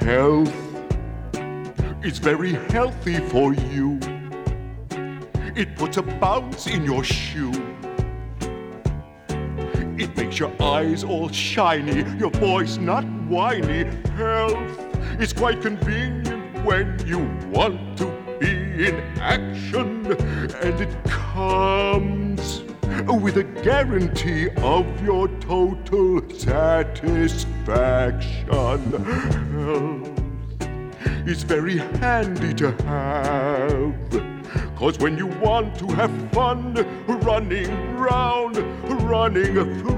Health is very healthy for you. It puts a bounce in your shoe. It makes your eyes all shiny, your voice not whiny. Health is quite convenient when you want to be in action. And it comes with a guarantee of your total satisfaction. Health is very handy to have, 'cause when you want to have fun, running round, running free,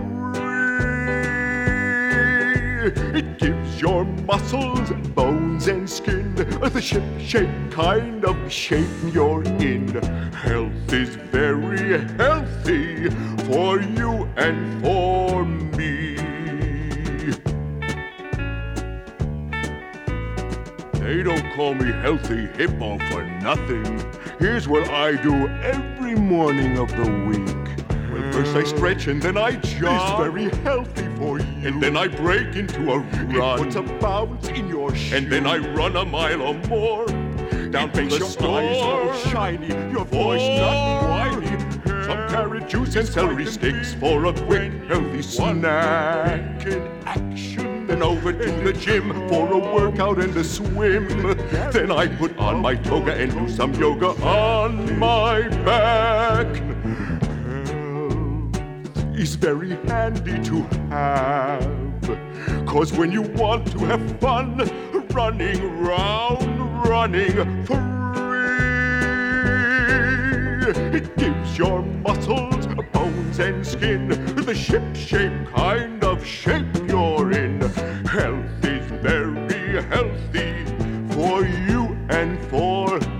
it gives your muscles, bones and skin the ship-shape kind of shape you're in. Health is very healthy for you and for me. They don't call me Healthy Hippo for nothing. Here's what I do every morning of the week. Well, first I stretch and then I jog. It's very healthy for you. And then I break into a run. It puts a bounce in your shoe. And then I run a mile or more. Down to the store. Eyes all shiny, your voice not whiny. Some carrot juice and celery sticks for a quick, healthy snack. In action. Then over to the gym for a workout and a swim. Then I put on my toga and do some yoga on my back. Health is very handy to have, 'cause when you want to have fun, running round, running free, it gives your muscles, bones and skin the ship-shape kind of shape you're in. Health is very healthy for you and for